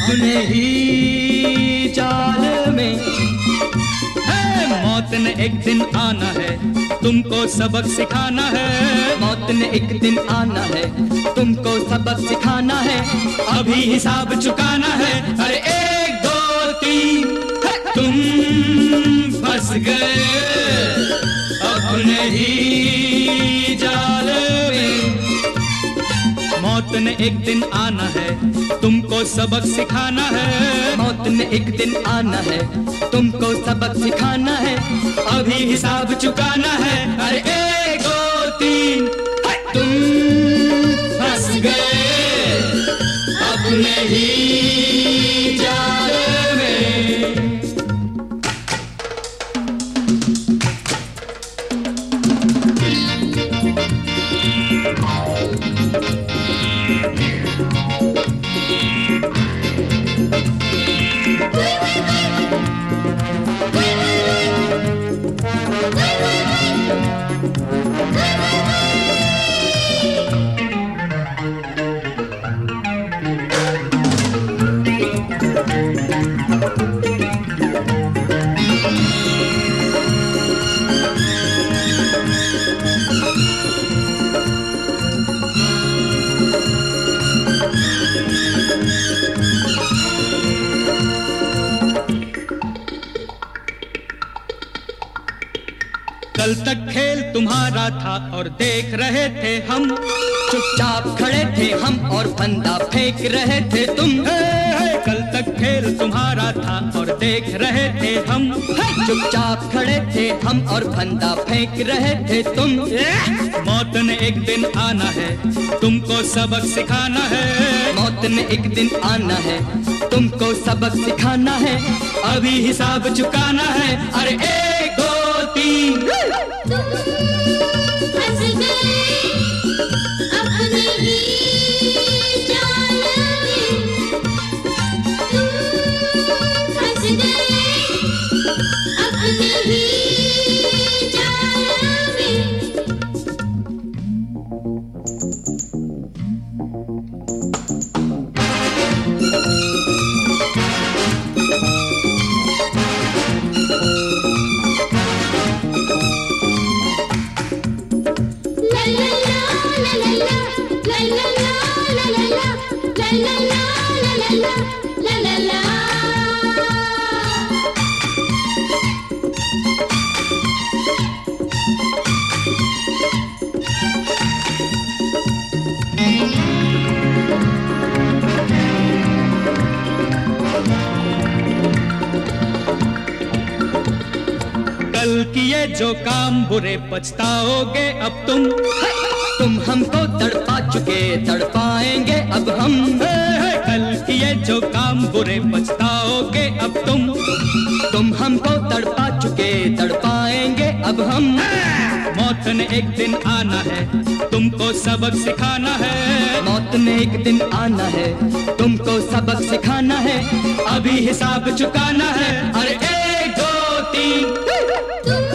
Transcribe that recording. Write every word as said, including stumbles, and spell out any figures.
अपने ही जाल में। है मौत ने एक दिन आना है, तुमको सबक सिखाना है। मौत ने एक दिन आना है, तुमको सबक सिखाना है। अभी हिसाब चुकाना है। अरे एक दो तीन, तुम फंस गए अपने ही जाल में। मौत ने एक दिन आना है, तुमको सबक सिखाना है। मौत ने एक दिन आना है, तुमको सबक सिखाना है। अभी हिसाब चुकाना है। अरे एक दो तीन, तुम फंस गए अपने ही जाल में। कल तक खेल तुम्हारा था और देख रहे थे हम। चुपचाप खड़े थे हम और फंदा फेंक रहे थे तुम। हे, हे, कल तक खेल तुम्हारा था और देख रहे थे हम। चुपचाप खड़े थे हम और फंदा फेंक रहे थे तुम। मौत ने एक दिन आना है, तुमको सबक सिखाना है। मौत ने एक दिन आना है, तुमको सबक सिखाना है। अभी हिसाब चुकाना है। अरे एक दो तीन, फंस गए अपने ही जाल में। तुम फंस गए अपने ही जाल में। कल किए जो काम बुरे पछताओगे अब तुम। तुम हमको तड़पा चुके, तड़पाएंगे अब हम। हे, हे, कल किए जो काम बुरे पछताओगे अब तुम। तुम हमको तड़पा चुके, तड़पाएंगे अब हम। मौत ने एक दिन आना है, तुमको सबक सिखाना है। मौत ने एक दिन आना है, तुमको सबक सिखाना है। अभी हिसाब चुकाना है। अरे एक दो तीन, तुम